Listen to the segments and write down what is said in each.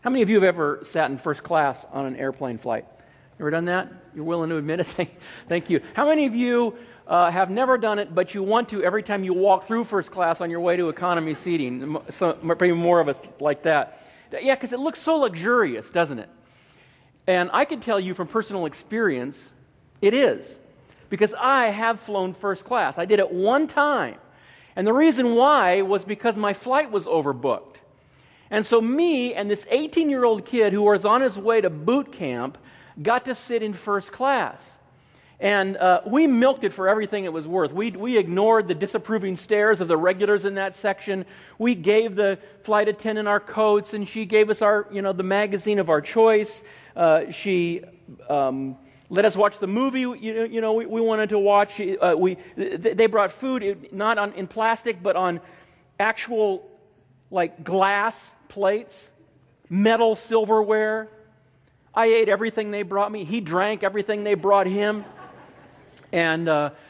How many of you have ever sat in first class on an airplane flight? Ever done that? You're willing to admit it? Thank you. How many of you have never done it, but you want to every time you walk through first class on your way to economy seating? So, maybe more of us like that. Yeah, because it looks so luxurious, doesn't it? And I can tell you from personal experience, it is. Because I have flown first class. I did it one time. And the reason why was because my flight was overbooked. And so me and this 18-year-old kid who was on his way to boot camp got to sit in first class. And we milked it for everything it was worth. We ignored the disapproving stares of the regulars in that section. We gave the flight attendant our coats, and she gave us the magazine of our choice. She let us watch the movie we wanted to watch. They brought food not in plastic, but on actual glass plates, metal silverware. I ate everything they brought me. He drank everything they brought him. And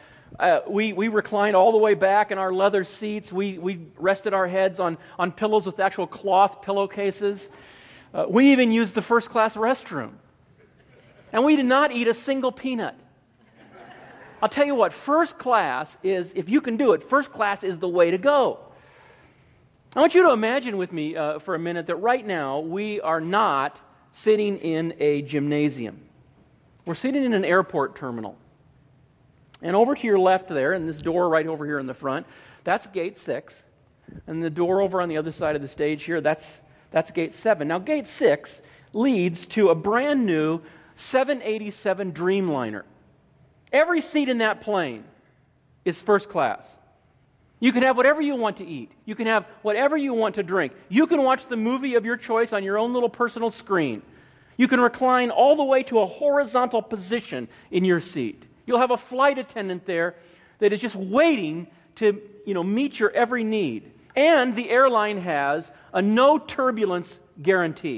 we reclined all the way back in our leather seats. We rested our heads on pillows with actual cloth pillowcases. We even used the first class restroom. And we did not eat a single peanut. I'll tell you what, first class is, if you can do it, first class is the way to go. I want you to imagine with me for a minute that right now we are not sitting in a gymnasium. We're sitting in an airport terminal. And over to your left there, and this door right over here in the front, that's gate 6. And the door over on the other side of the stage here, that's gate 7. Now gate 6 leads to a brand new 787 Dreamliner. Every seat in that plane is first class. You can have whatever you want to eat. You can have whatever you want to drink. You can watch the movie of your choice on your own little personal screen. You can recline all the way to a horizontal position in your seat. You'll have a flight attendant there that is just waiting to, meet your every need. And the airline has a no turbulence guarantee.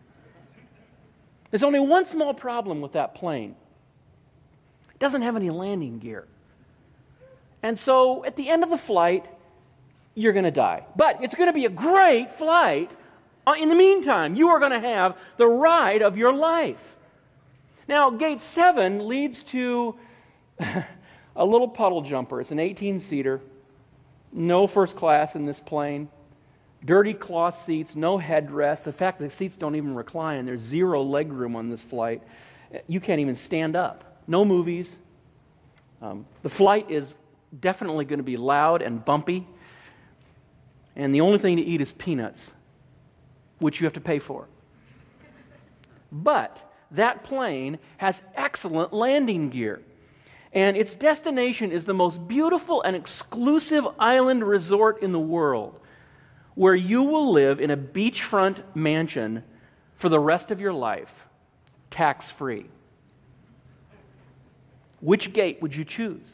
There's only one small problem with that plane. It doesn't have any landing gear. And so at the end of the flight, you're going to die. But it's going to be a great flight. In the meantime, you are going to have the ride of your life. Now, gate 7 leads to a little puddle jumper. It's an 18-seater. No first class in this plane. Dirty cloth seats, no headrest. The fact that the seats don't even recline. There's zero leg room on this flight. You can't even stand up. No movies. The flight is definitely going to be loud and bumpy. And the only thing to eat is peanuts, which you have to pay for. But that plane has excellent landing gear. And its destination is the most beautiful and exclusive island resort in the world, where you will live in a beachfront mansion for the rest of your life, tax-free. Which gate would you choose?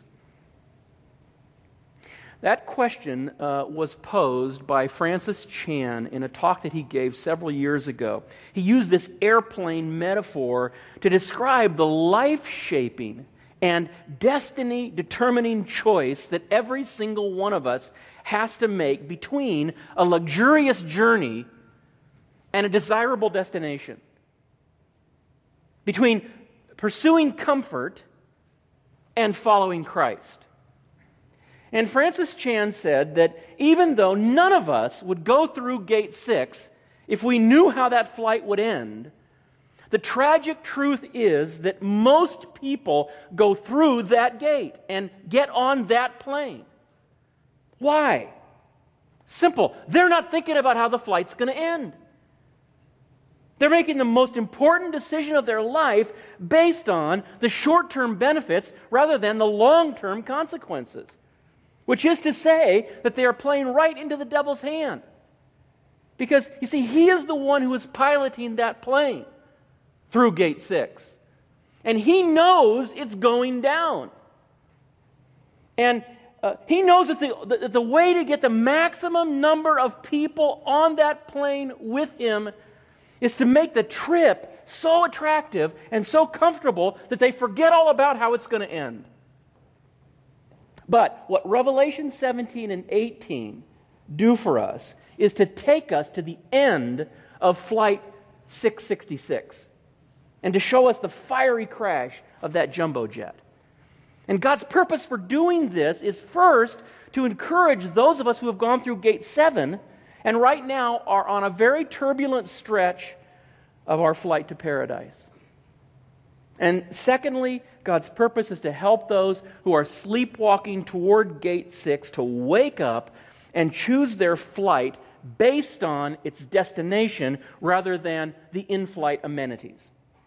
That question was posed by Francis Chan in a talk that he gave several years ago. He used this airplane metaphor to describe the life-shaping and destiny-determining choice that every single one of us has to make between a luxurious journey and a desirable destination. Between pursuing comfort and following Christ. And Francis Chan said that even though none of us would go through gate 6 if we knew how that flight would end, the tragic truth is that most people go through that gate and get on that plane. Why? Simple. They're not thinking about how the flight's going to end. They're making the most important decision of their life based on the short-term benefits rather than the long-term consequences. Which is to say that they are playing right into the devil's hand. Because, you see, he is the one who is piloting that plane through gate 6. And he knows it's going down. And he knows that the way to get the maximum number of people on that plane with him is to make the trip so attractive and so comfortable that they forget all about how it's going to end. But what Revelation 17 and 18 do for us is to take us to the end of flight 666 and to show us the fiery crash of that jumbo jet. And God's purpose for doing this is first to encourage those of us who have gone through Gate 7 and right now are on a very turbulent stretch of our flight to paradise. And secondly, God's purpose is to help those who are sleepwalking toward Gate 6 to wake up and choose their flight based on its destination rather than the in-flight amenities.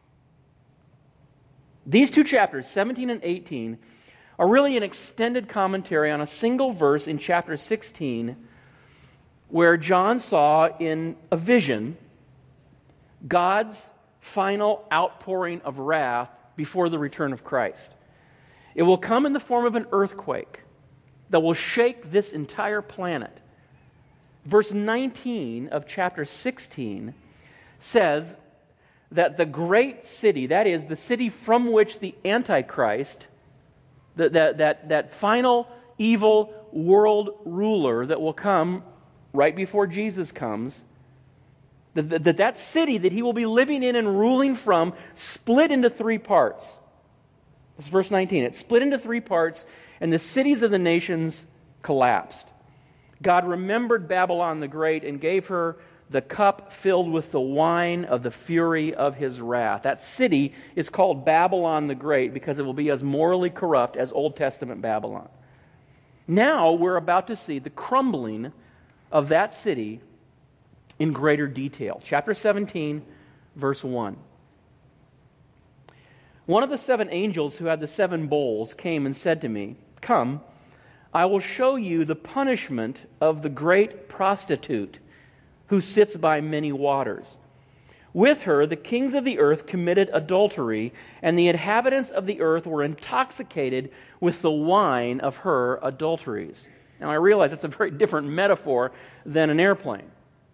These two chapters, 17 and 18, are really an extended commentary on a single verse in chapter 16 where John saw in a vision God's final outpouring of wrath before the return of Christ. It will come in the form of an earthquake that will shake this entire planet. Verse 19 of chapter 16 says that the great city, that is, the city from which the Antichrist, that final evil world ruler that will come right before Jesus comes, that city that he will be living in and ruling from split into three parts. This is verse 19. It split into three parts, and the cities of the nations collapsed. God remembered Babylon the Great and gave her the cup filled with the wine of the fury of his wrath. That city is called Babylon the Great because it will be as morally corrupt as Old Testament Babylon. Now we're about to see the crumbling of that city in greater detail. Chapter 17, verse 1. One of the seven angels who had the seven bowls came and said to me, "Come, I will show you the punishment of the great prostitute who sits by many waters. With her the kings of the earth committed adultery, and the inhabitants of the earth were intoxicated with the wine of her adulteries." Now I realize that's a very different metaphor than an airplane.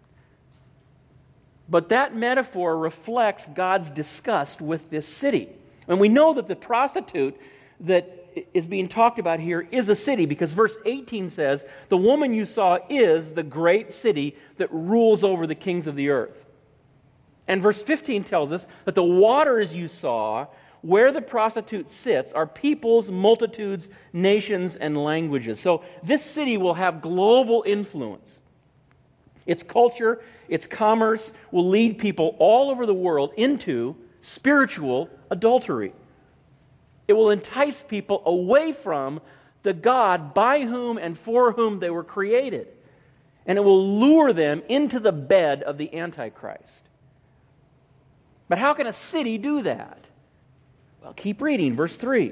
But that metaphor reflects God's disgust with this city. And we know that the prostitute that is being talked about here is a city because verse 18 says, "The woman you saw is the great city that rules over the kings of the earth." And verse 15 tells us that the waters you saw where the prostitute sits are peoples, multitudes, nations, and languages. So this city will have global influence. Its culture, its commerce will lead people all over the world into spiritual adultery. It will entice people away from the God by whom and for whom they were created. And it will lure them into the bed of the Antichrist. But how can a city do that? Well, keep reading, verse 3.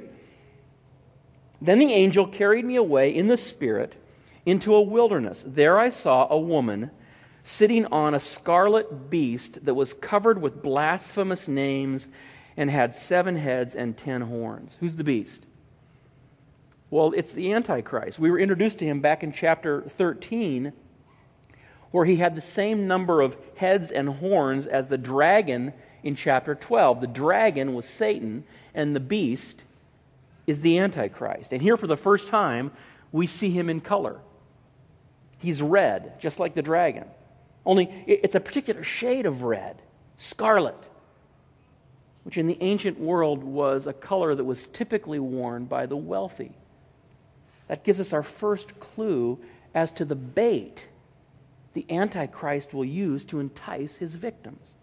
"Then the angel carried me away in the Spirit into a wilderness. There I saw a woman sitting on a scarlet beast that was covered with blasphemous names and had 7 heads and 10 horns." Who's the beast? Well, it's the Antichrist. We were introduced to him back in chapter 13, where he had the same number of heads and horns as the dragon in chapter 12. The dragon was Satan, and the beast is the Antichrist. And here for the first time, we see him in color. He's red, just like the dragon. Only it's a particular shade of red, scarlet, which in the ancient world was a color that was typically worn by the wealthy. That gives us our first clue as to the bait the Antichrist will use to entice his victims.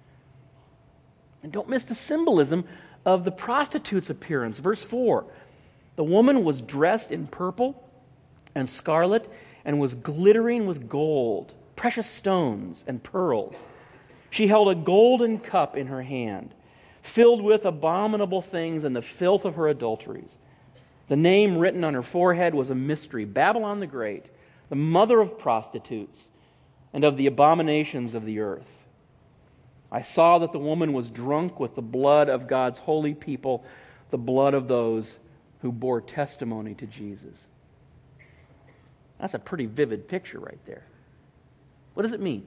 And don't miss the symbolism of the prostitute's appearance. Verse 4, "The woman was dressed in purple and scarlet and was glittering with gold, precious stones and pearls. She held a golden cup in her hand, filled with abominable things and the filth of her adulteries. The name written on her forehead was a mystery, Babylon the Great, the mother of prostitutes and of the abominations of the earth. I saw that the woman was drunk with the blood of God's holy people, the blood of those who bore testimony to Jesus." That's a pretty vivid picture right there. What does it mean?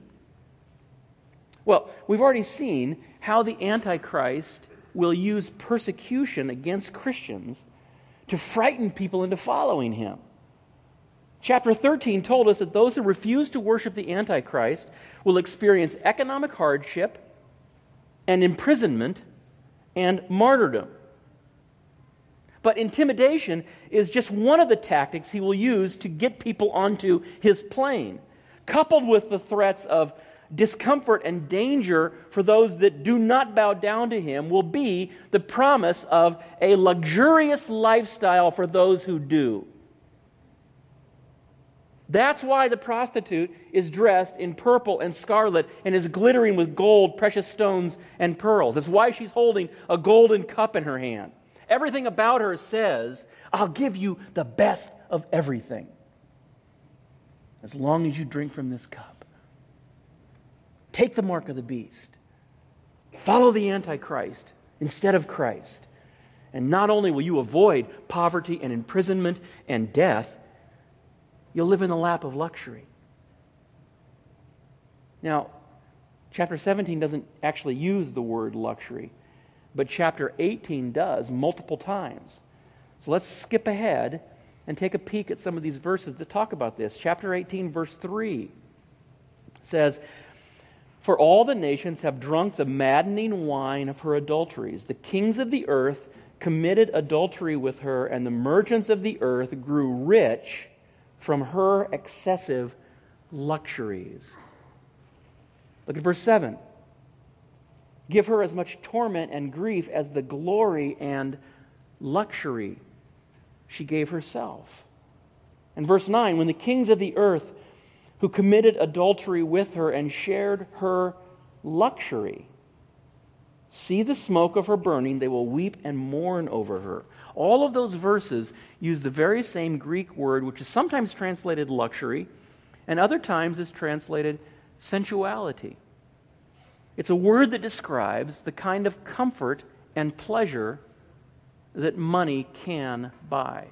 Well, we've already seen how the Antichrist will use persecution against Christians to frighten people into following him. Chapter 13 told us that those who refuse to worship the Antichrist will experience economic hardship, and imprisonment and martyrdom. But intimidation is just one of the tactics he will use to get people onto his plane, coupled with the threats of discomfort and danger for those that do not bow down to him, will be the promise of a luxurious lifestyle for those who do. That's why the prostitute is dressed in purple and scarlet and is glittering with gold, precious stones, and pearls. That's why she's holding a golden cup in her hand. Everything about her says, I'll give you the best of everything, as long as you drink from this cup. Take the mark of the beast. Follow the Antichrist instead of Christ. And not only will you avoid poverty and imprisonment and death, you'll live in the lap of luxury. Now, chapter 17 doesn't actually use the word luxury, but chapter 18 does multiple times. So let's skip ahead and take a peek at some of these verses that talk about this. Chapter 18, verse 3 says, "For all the nations have drunk the maddening wine of her adulteries. The kings of the earth committed adultery with her, and the merchants of the earth grew rich from her excessive luxuries." Look at verse 7. "Give her as much torment and grief as the glory and luxury she gave herself." And verse 9, "When the kings of the earth who committed adultery with her and shared her luxury see the smoke of her burning, they will weep and mourn over her." All of those verses use the very same Greek word, which is sometimes translated luxury, and other times is translated sensuality. It's a word that describes the kind of comfort and pleasure that money can buy.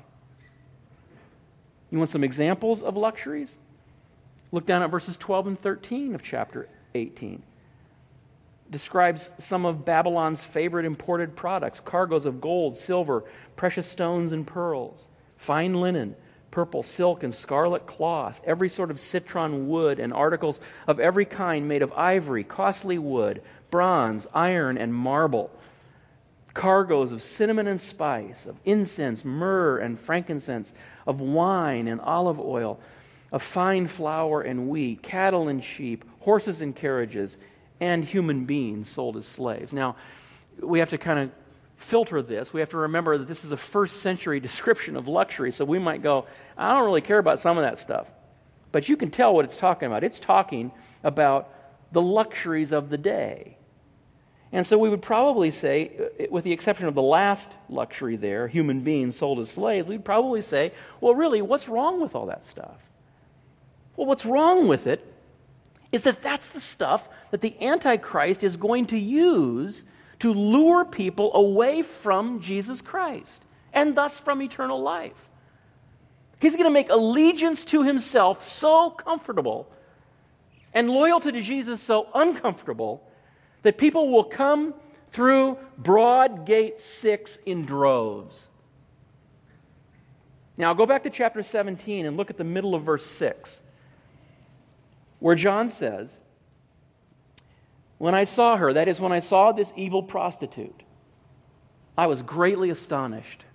You want some examples of luxuries? Look down at verses 12 and 13 of chapter 18. Describes some of Babylon's favorite imported products: cargoes of gold, silver, precious stones and pearls, fine linen, purple, silk, and scarlet cloth, every sort of citron wood, and articles of every kind made of ivory, costly wood, bronze, iron, and marble, cargoes of cinnamon and spice, of incense, myrrh, and frankincense, of wine and olive oil, of fine flour and wheat, cattle and sheep, horses and carriages, and human beings sold as slaves. Now, we have to kind of filter this. We have to remember that this is a first century description of luxury, so we might go, I don't really care about some of that stuff. But you can tell what it's talking about. It's talking about the luxuries of the day. And so we would probably say, with the exception of the last luxury there, human beings sold as slaves, we'd probably say, well, really, what's wrong with all that stuff? Well, what's wrong with it is that that's the stuff that the Antichrist is going to use to lure people away from Jesus Christ and thus from eternal life. He's going to make allegiance to himself so comfortable and loyalty to Jesus so uncomfortable that people will come through Broad Gate 6 in droves. Now, go back to chapter 17 and look at the middle of verse 6, where John says, "When I saw her," that is, when I saw this evil prostitute, "I was greatly astonished.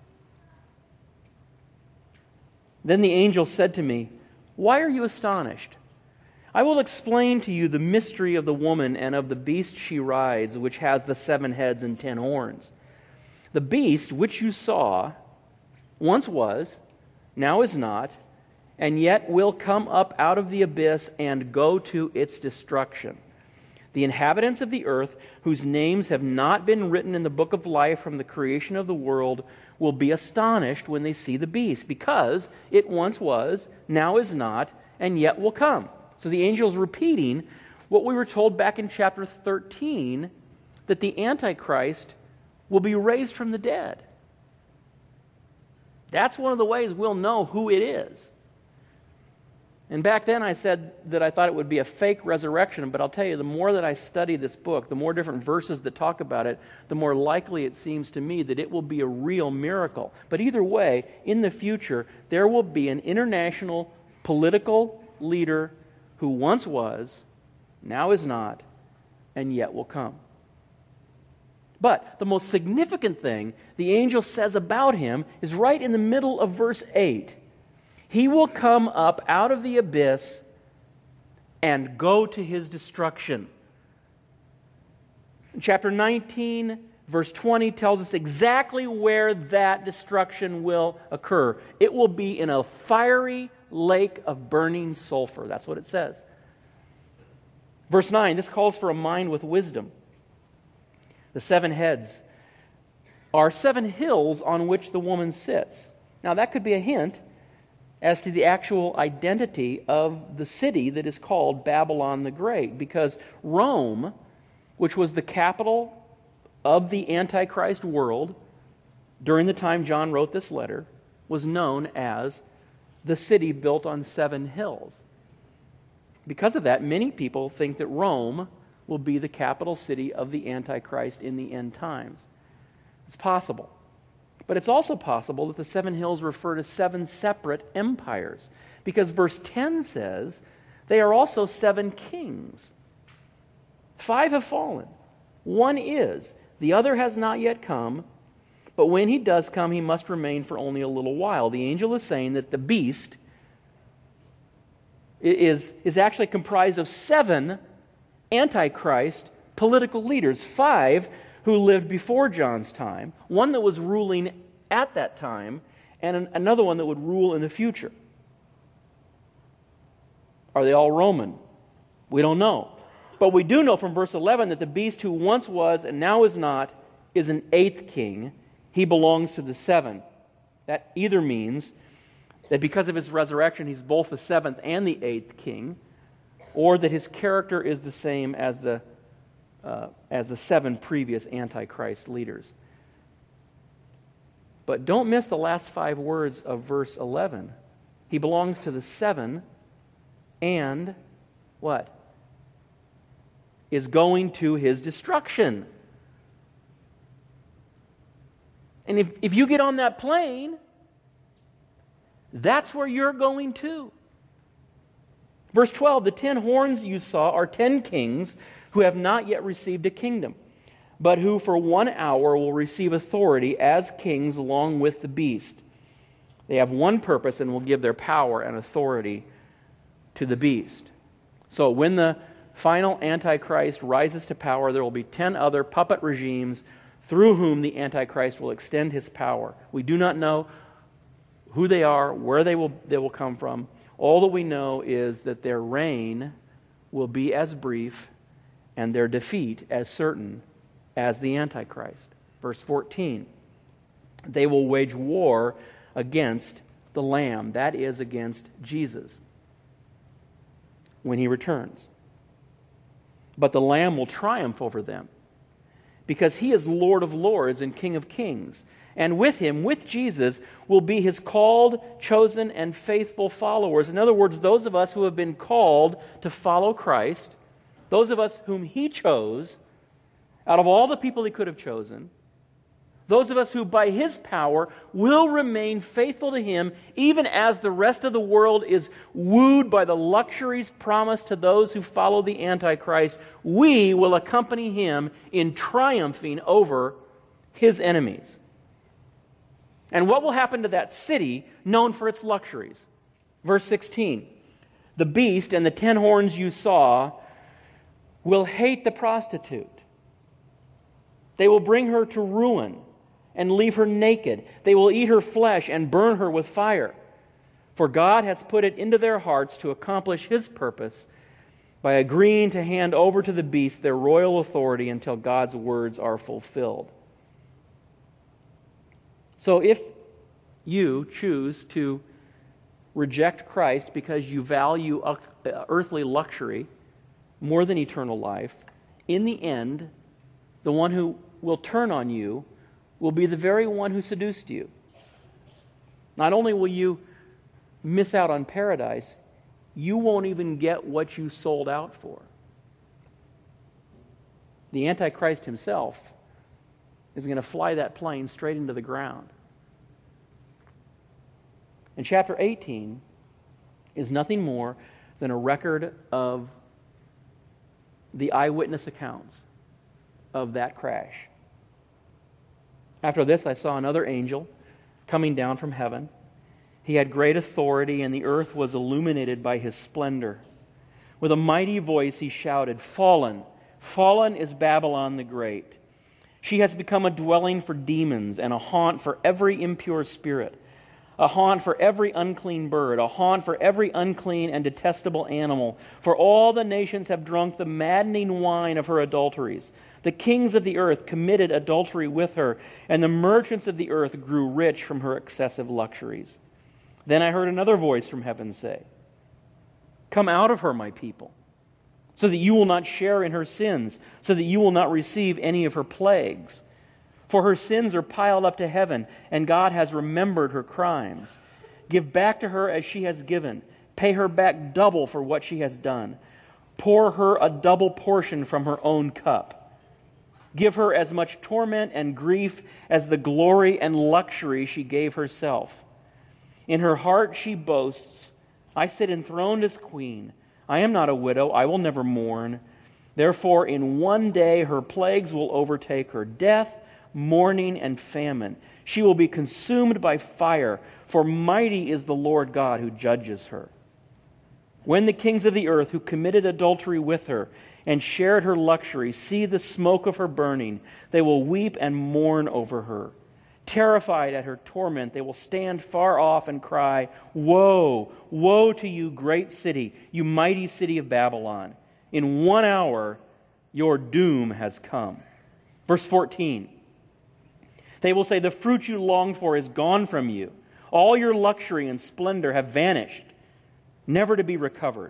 Then the angel said to me, 'Why are you astonished? I will explain to you the mystery of the woman and of the beast she rides, which has the 7 heads and 10 horns. The beast which you saw once was, now is not, and yet will come up out of the abyss and go to its destruction. The inhabitants of the earth, whose names have not been written in the book of life from the creation of the world, will be astonished when they see the beast, because it once was, now is not, and yet will come." So the angel is repeating what we were told back in chapter 13, that the Antichrist will be raised from the dead. That's one of the ways we'll know who it is. And back then I said that I thought it would be a fake resurrection, but I'll tell you, the more that I study this book, the more different verses that talk about it, the more likely it seems to me that it will be a real miracle. But either way, in the future, there will be an international political leader who once was, now is not, and yet will come. But the most significant thing the angel says about him is right in the middle of verse 8. He will come up out of the abyss and go to his destruction. Chapter 19, verse 20 tells us exactly where that destruction will occur. It will be in a fiery lake of burning sulfur. That's what it says. Verse 9, this calls for a mind with wisdom. The 7 heads are 7 hills on which the woman sits. Now that could be a hint as to the actual identity of the city that is called Babylon the Great, because Rome, which was the capital of the Antichrist world during the time John wrote this letter, was known as the city built on 7 hills. Because of that, many people think that Rome will be the capital city of the Antichrist in the end times. It's possible. But it's also possible that the 7 hills refer to 7 separate empires, because verse 10 says they are also 7 kings. 5 have fallen. 1 is. The other has not yet come, but when he does come, he must remain for only a little while. The angel is saying that the beast is actually comprised of 7 Antichrist political leaders. 5 who lived before John's time, 1 that was ruling at that time, and another one that would rule in the future. Are they all Roman? We don't know. But we do know from verse 11 that the beast who once was and now is not is an 8th king. He belongs to the 7. That either means that because of his resurrection he's both the 7th and the 8th king, or that his character is the same as the 7 previous Antichrist leaders. But don't miss the last 5 words of verse 11. He belongs to the 7 and what? Is going to his destruction. And if you get on that plane, that's where you're going to. Verse 12, the 10 horns you saw are 10 kings who have not yet received a kingdom, but who for 1 hour will receive authority as kings along with the beast. They have one purpose and will give their power and authority to the beast. So when the final Antichrist rises to power, there will be 10 other puppet regimes through whom the Antichrist will extend his power. We do not know who they are, where they will come from. All that we know is that their reign will be as brief and their defeat as certain as the Antichrist. Verse 14, they will wage war against the Lamb, that is, against Jesus, when he returns. But the Lamb will triumph over them, because he is Lord of lords and King of kings. And with him, with Jesus, will be his called, chosen, and faithful followers. In other words, those of us who have been called to follow Christ, those of us whom he chose, out of all the people he could have chosen, those of us who by his power will remain faithful to him, even as the rest of the world is wooed by the luxuries promised to those who follow the Antichrist, we will accompany him in triumphing over his enemies. And what will happen to that city known for its luxuries? Verse 16, the beast and the 10 horns you saw will hate the prostitute. They will bring her to ruin and leave her naked. They will eat her flesh and burn her with fire. For God has put it into their hearts to accomplish his purpose by agreeing to hand over to the beast their royal authority until God's words are fulfilled. So if you choose to reject Christ because you value earthly luxury more than eternal life, in the end, the one who will turn on you will be the very one who seduced you. Not only will you miss out on paradise, you won't even get what you sold out for. The Antichrist himself is going to fly that plane straight into the ground. And chapter 18 is nothing more than a record of the eyewitness accounts of that crash. After this I saw another angel coming down from heaven. He had great authority, and the earth was illuminated by his splendor. With a mighty voice he shouted, "Fallen, fallen is Babylon the Great. She has become a dwelling for demons and a haunt for every impure spirit, a haunt for every unclean bird, a haunt for every unclean and detestable animal. For all the nations have drunk the maddening wine of her adulteries. The kings of the earth committed adultery with her, and the merchants of the earth grew rich from her excessive luxuries." Then I heard another voice from heaven say, "Come out of her, my people, so that you will not share in her sins, so that you will not receive any of her plagues. For her sins are piled up to heaven, and God has remembered her crimes. Give back to her as she has given. Pay her back double for what she has done. Pour her a double portion from her own cup. Give her as much torment and grief as the glory and luxury she gave herself. In her heart she boasts, 'I sit enthroned as queen. I am not a widow. I will never mourn.' Therefore, in one day her plagues will overtake her, death, mourning, and famine. She will be consumed by fire, for mighty is the Lord God who judges her. When the kings of the earth who committed adultery with her and shared her luxury see the smoke of her burning, they will weep and mourn over her. Terrified at her torment, they will stand far off and cry, 'Woe, woe to you, great city, you mighty city of Babylon. In 1 hour your doom has come.'" Verse 14. They will say, "The fruit you longed for is gone from you. All your luxury and splendor have vanished, never to be recovered.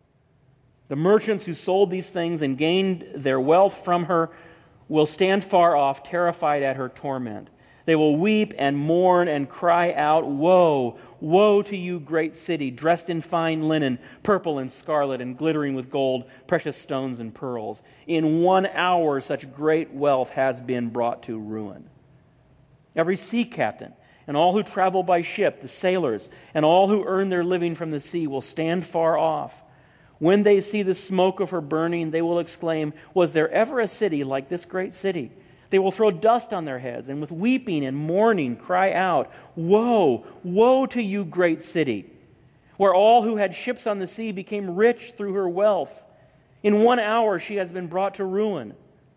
The merchants who sold these things and gained their wealth from her will stand far off, terrified at her torment. They will weep and mourn and cry out, 'Woe, woe to you, great city, dressed in fine linen, purple and scarlet, and glittering with gold, precious stones and pearls. In 1 hour such great wealth has been brought to ruin.' Every sea captain and all who travel by ship, the sailors, and all who earn their living from the sea will stand far off. When they see the smoke of her burning, they will exclaim, 'Was there ever a city like this great city?' They will throw dust on their heads, and with weeping and mourning cry out, 'Woe, woe to you, great city, where all who had ships on the sea became rich through her wealth. In 1 hour she has been brought to ruin.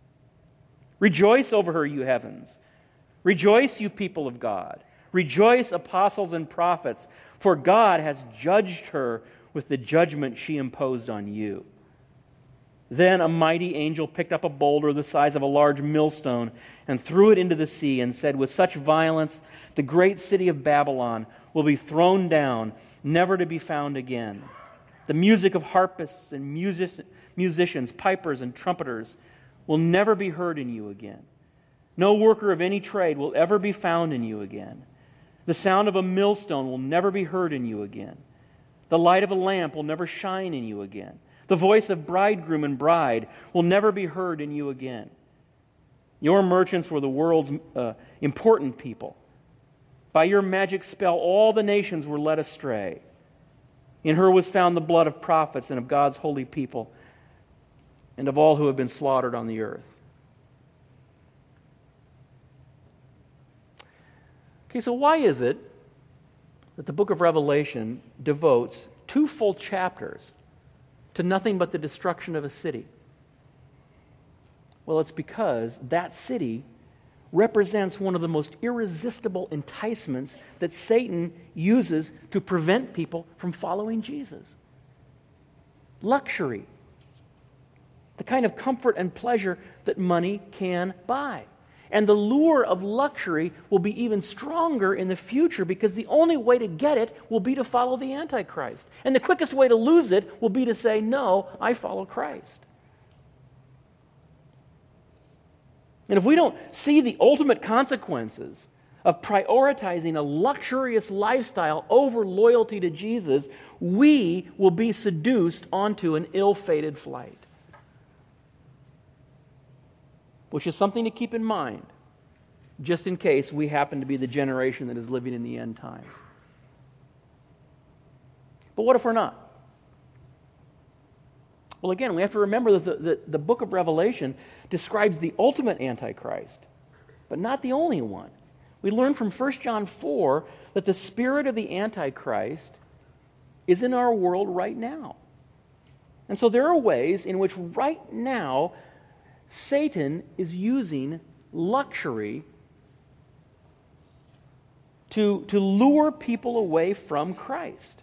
Rejoice over her, you heavens. Rejoice, you people of God. Rejoice, apostles and prophets, for God has judged her with the judgment she imposed on you.' Then a mighty angel picked up a boulder the size of a large millstone and threw it into the sea and said, 'With such violence, the great city of Babylon will be thrown down, never to be found again. The music of harpists and musicians, pipers and trumpeters will never be heard in you again. No worker of any trade will ever be found in you again. The sound of a millstone will never be heard in you again. The light of a lamp will never shine in you again. The voice of bridegroom and bride will never be heard in you again. Your merchants were the world's important people. By your magic spell, all the nations were led astray. In her was found the blood of prophets and of God's holy people and of all who have been slaughtered on the earth." Okay, so why is it that the book of Revelation devotes 2 full chapters to nothing but the destruction of a city? Well, it's because that city represents one of the most irresistible enticements that Satan uses to prevent people from following Jesus. Luxury. The kind of comfort and pleasure that money can buy. And the lure of luxury will be even stronger in the future because the only way to get it will be to follow the Antichrist. And the quickest way to lose it will be to say, "No, I follow Christ." And if we don't see the ultimate consequences of prioritizing a luxurious lifestyle over loyalty to Jesus, we will be seduced onto an ill-fated flight. Which is something to keep in mind, just in case we happen to be the generation that is living in the end times. But what if we're not? Well, again, we have to remember that the book of Revelation describes the ultimate Antichrist, but not the only one. We learn from 1 John 4 that the spirit of the Antichrist is in our world right now. And so there are ways in which right now Satan is using luxury to lure people away from Christ.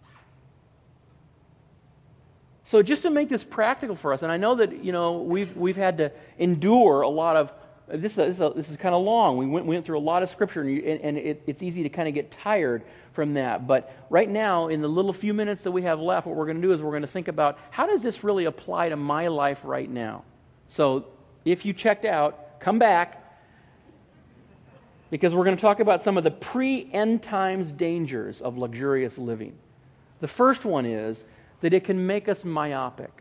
So just to make this practical for us, and I know that we've had to endure a lot of this is kind of long. We went through a lot of Scripture, and it's easy to kind of get tired from that. But right now, in the little few minutes that we have left, what we're going to do is we're going to think about how does this really apply to my life right now. So if you checked out, come back, because we're going to talk about some of the pre-end times dangers of luxurious living. The first one is that it can make us myopic.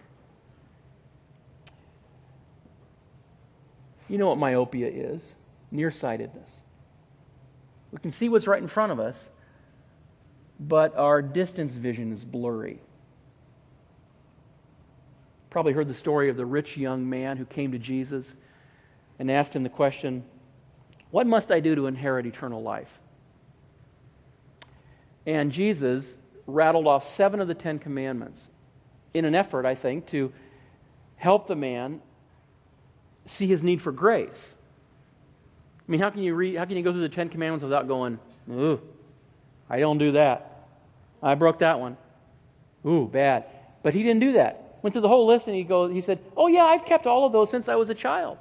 You know what myopia is? Nearsightedness. We can see what's right in front of us, but our distance vision is blurry. Probably heard the story of the rich young man who came to Jesus and asked him the question, "What must I do to inherit eternal life?" And Jesus rattled off 7 of the 10 commandments in an effort, I think, to help the man see his need for grace. I mean, how can you go through the 10 commandments without going, "Ooh, I don't do that. I broke that one. Ooh, bad." But he didn't do that. Went through the whole list and he said, "Oh yeah, I've kept all of those since I was a child."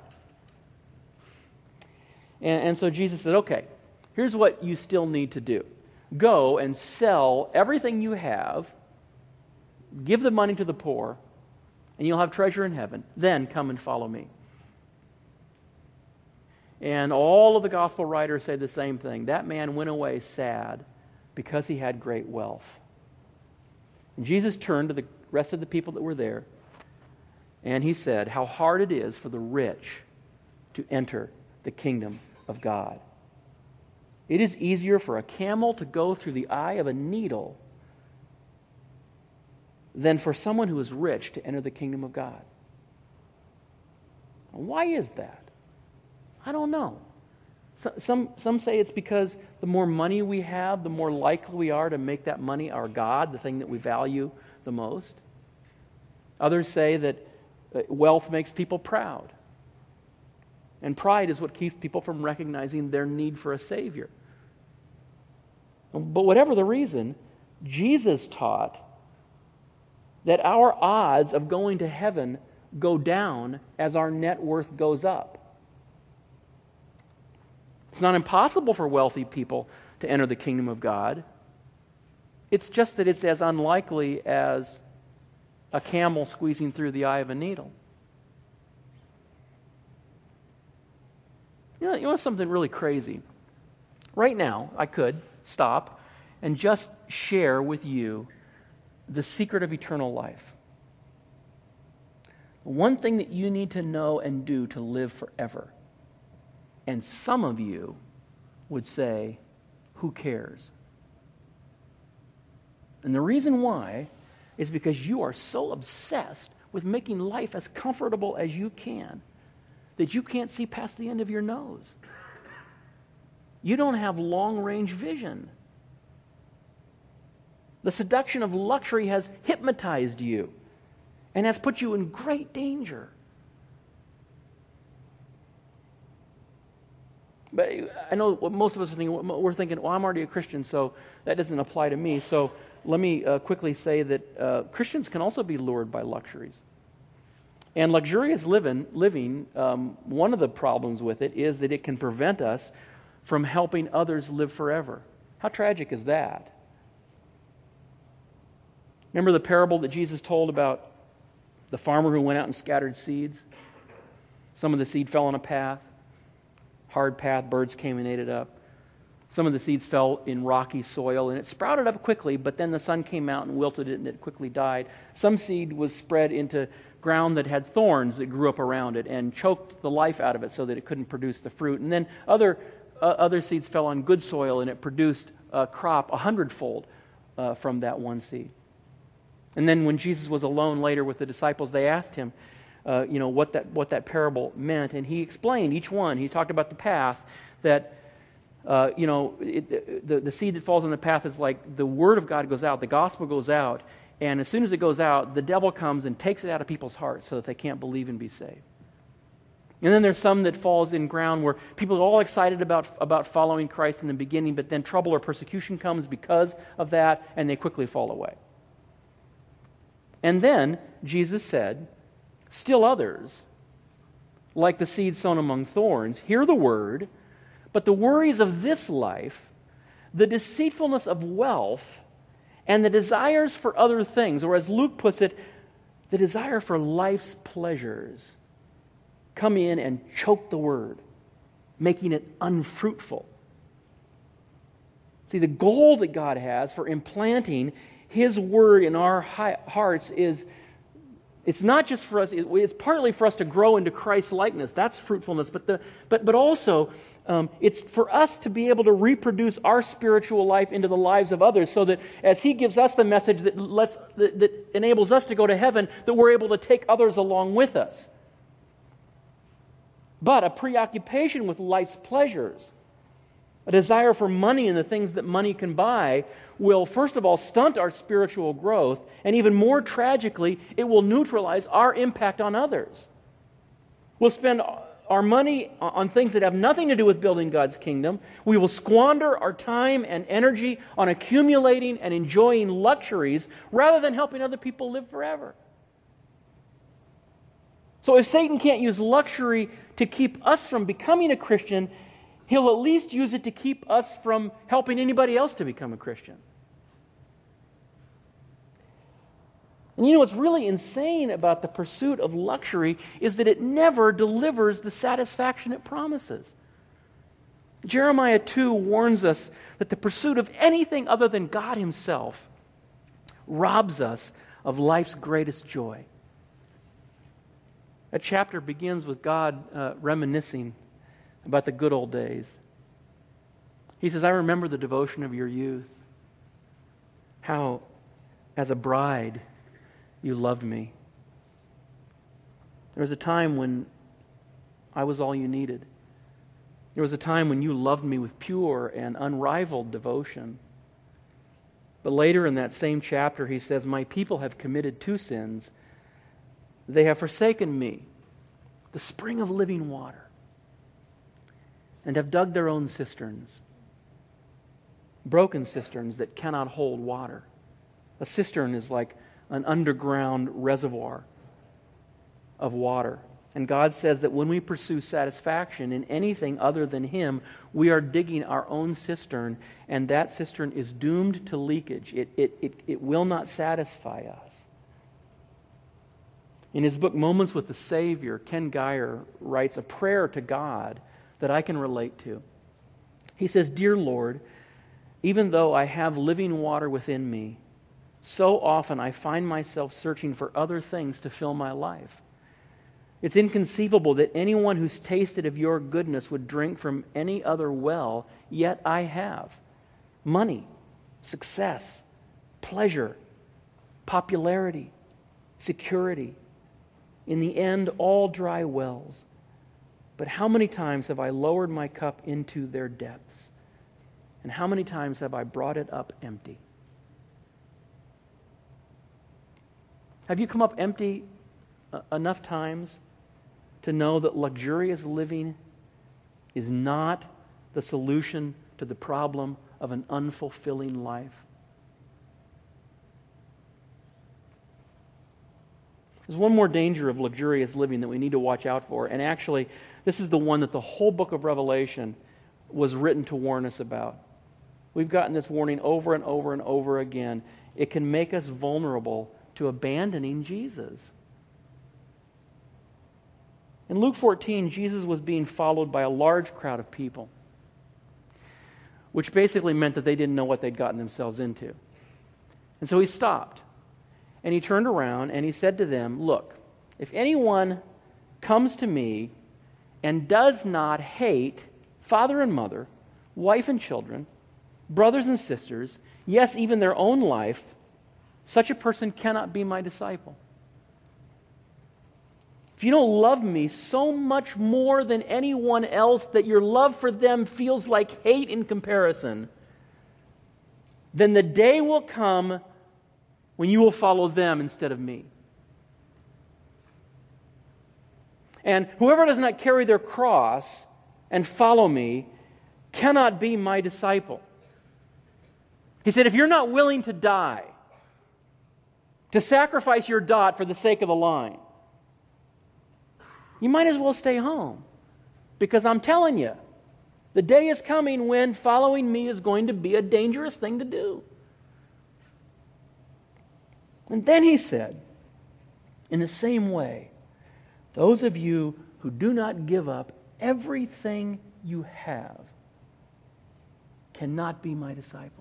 And so Jesus said, "Okay, here's what you still need to do. Go and sell everything you have, give the money to the poor, and you'll have treasure in heaven. Then come and follow me." And all of the gospel writers say the same thing. That man went away sad because he had great wealth. And Jesus turned to the rest of the people that were there, and he said, "How hard it is for the rich to enter the kingdom of God. It is easier for a camel to go through the eye of a needle than for someone who is rich to enter the kingdom of God." Why is that? I don't know. Some say it's because the more money we have, the more likely we are to make that money our God, the thing that we value the most. Others say that wealth makes people proud. And pride is what keeps people from recognizing their need for a Savior. But whatever the reason, Jesus taught that our odds of going to heaven go down as our net worth goes up. It's not impossible for wealthy people to enter the kingdom of God. It's just that it's as unlikely as a camel squeezing through the eye of a needle. You know something really crazy? Right now, I could stop and just share with you the secret of eternal life. One thing that you need to know and do to live forever. And some of you would say, "Who cares?" And the reason why is because you are so obsessed with making life as comfortable as you can that you can't see past the end of your nose. You don't have long-range vision. The seduction of luxury has hypnotized you and has put you in great danger. But I know what most of us are thinking. We're thinking, "Well, I'm already a Christian, so that doesn't apply to me." So let me quickly say that Christians can also be lured by luxuries. And luxurious living, one of the problems with it is that it can prevent us from helping others live forever. How tragic is that? Remember the parable that Jesus told about the farmer who went out and scattered seeds? Some of the seed fell on a path. Hard path, birds came and ate it up. Some of the seeds fell in rocky soil, and it sprouted up quickly, but then the sun came out and wilted it, and it quickly died. Some seed was spread into ground that had thorns that grew up around it and choked the life out of it so that it couldn't produce the fruit. And then other seeds fell on good soil, and it produced a crop 100-fold from that one seed. And then when Jesus was alone later with the disciples, they asked him, what that parable meant. And he explained each one. He talked about the path that, the seed that falls on the path is like the Word of God goes out, the gospel goes out, and as soon as it goes out, the devil comes and takes it out of people's hearts so that they can't believe and be saved. And then there's some that falls in ground where people are all excited about following Christ in the beginning, but then trouble or persecution comes because of that, and they quickly fall away. And then Jesus said, still others, like the seed sown among thorns, hear the word, but the worries of this life, the deceitfulness of wealth, and the desires for other things, or as Luke puts it, the desire for life's pleasures, come in and choke the word, making it unfruitful. See, the goal that God has for implanting His word in our hearts is, it's not just for us, it's partly for us to grow into Christ's likeness. That's fruitfulness. But also, it's for us to be able to reproduce our spiritual life into the lives of others, so that as He gives us the message that enables us to go to heaven, that we're able to take others along with us. But a preoccupation with life's pleasures, a desire for money and the things that money can buy, will first of all stunt our spiritual growth, and even more tragically, it will neutralize our impact on others. We'll spend our money on things that have nothing to do with building God's kingdom. We will squander our time and energy on accumulating and enjoying luxuries rather than helping other people live forever. So if Satan can't use luxury to keep us from becoming a Christian, he'll at least use it to keep us from helping anybody else to become a Christian. And what's really insane about the pursuit of luxury is that it never delivers the satisfaction it promises. Jeremiah 2 warns us that the pursuit of anything other than God Himself robs us of life's greatest joy. That chapter begins with God reminiscing about the good old days. He says, I remember the devotion of your youth, how as a bride you loved me. There was a time when I was all you needed. There was a time when you loved me with pure and unrivaled devotion. But later in that same chapter, he says, my people have committed two sins. They have forsaken me, the spring of living water, and have dug their own cisterns, broken cisterns that cannot hold water. A cistern is like an underground reservoir of water. And God says that when we pursue satisfaction in anything other than Him, we are digging our own cistern, and that cistern is doomed to leakage. It will not satisfy us. In his book, Moments with the Savior, Ken Gire writes a prayer to God that I can relate to. He says, Dear Lord, even though I have living water within me, so often I find myself searching for other things to fill my life. It's inconceivable that anyone who's tasted of your goodness would drink from any other well, yet I have. Money, success, pleasure, popularity, security. In the end, all dry wells. But how many times have I lowered my cup into their depths? And how many times have I brought it up empty? Have you come up empty enough times to know that luxurious living is not the solution to the problem of an unfulfilling life? There's one more danger of luxurious living that we need to watch out for, and actually, this is the one that the whole book of Revelation was written to warn us about. We've gotten this warning over and over and over again. It can make us vulnerable to abandoning Jesus. In Luke 14, Jesus was being followed by a large crowd of people, which basically meant that they didn't know what they'd gotten themselves into. And so he stopped, and he turned around, and he said to them, Look, if anyone comes to me and does not hate father and mother, wife and children, brothers and sisters, yes, even their own life, such a person cannot be my disciple. if you don't love me so much more than anyone else that your love for them feels like hate in comparison, then the day will come when you will follow them instead of me. And whoever does not carry their cross and follow me cannot be my disciple. He said, if you're not willing to die, to sacrifice your dot for the sake of the line, you might as well stay home. Because I'm telling you, the day is coming when following me is going to be a dangerous thing to do. And then he said, in the same way, those of you who do not give up everything you have cannot be my disciples.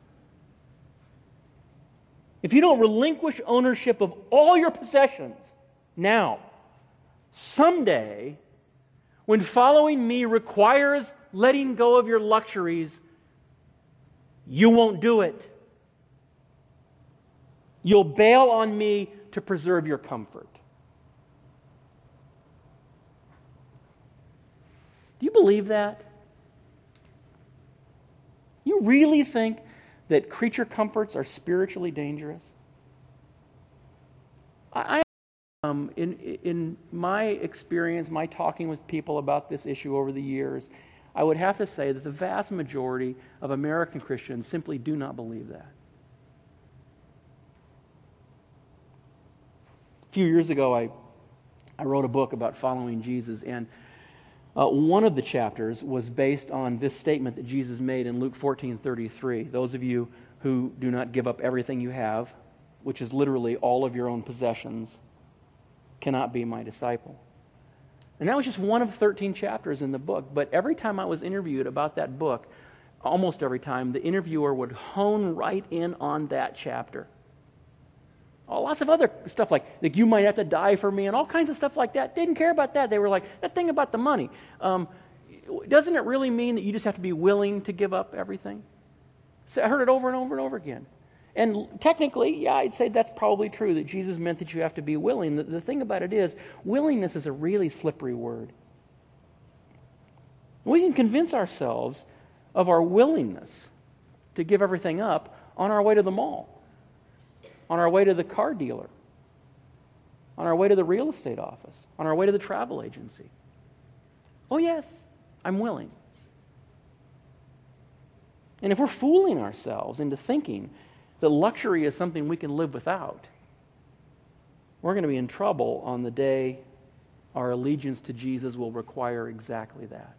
If you don't relinquish ownership of all your possessions now, someday, when following me requires letting go of your luxuries, you won't do it. You'll bail on me to preserve your comfort. Do you believe that? You really think that creature comforts are spiritually dangerous? In my experience, my talking with people about this issue over the years, I would have to say that the vast majority of American Christians simply do not believe that. A few years ago, I wrote a book about following Jesus, and one of the chapters was based on this statement that Jesus made in Luke 14:33. Those of you who do not give up everything you have, which is literally all of your own possessions, cannot be my disciple. And that was just one of 13 chapters in the book. But every time I was interviewed about that book, almost every time, the interviewer would hone right in on that chapter. Lots of other stuff like you might have to die for me and all kinds of stuff like that. They didn't care about that. They were like, that thing about the money. Doesn't it really mean that you just have to be willing to give up everything? So I heard it over and over and over again. And technically, yeah, I'd say that's probably true, that Jesus meant that you have to be willing. The thing about it is, willingness is a really slippery word. We can convince ourselves of our willingness to give everything up on our way to the mall, on our way to the car dealer, on our way to the real estate office, on our way to the travel agency. Oh yes, I'm willing. And if we're fooling ourselves into thinking that luxury is something we can live without, we're going to be in trouble on the day our allegiance to Jesus will require exactly that.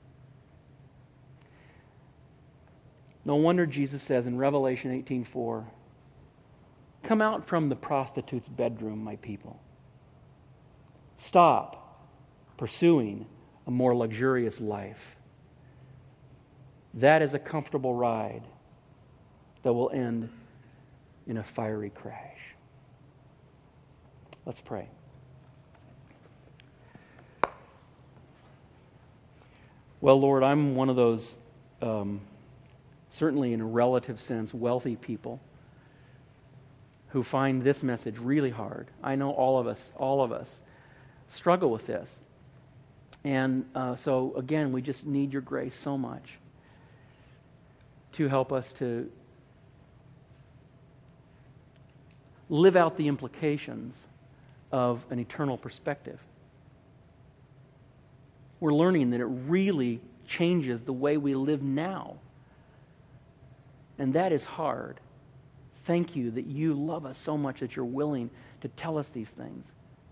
No wonder Jesus says in Revelation 18:4, "Come out from the prostitute's bedroom, my people. Stop pursuing a more luxurious life. That is a comfortable ride that will end in a fiery crash." Let's pray. Well, Lord, I'm one of those, certainly in a relative sense, wealthy people who find this message really hard. I know all of us struggle with this. And so, again, we just need your grace so much to help us to live out the implications of an eternal perspective. We're learning that it really changes the way we live now. And that is hard. Thank you that you love us so much that you're willing to tell us these things.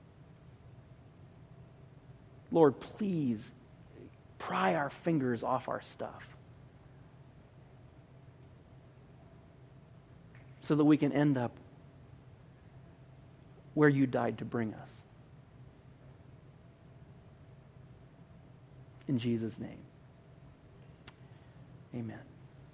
Lord, please pry our fingers off our stuff so that we can end up where you died to bring us. In Jesus' name, amen.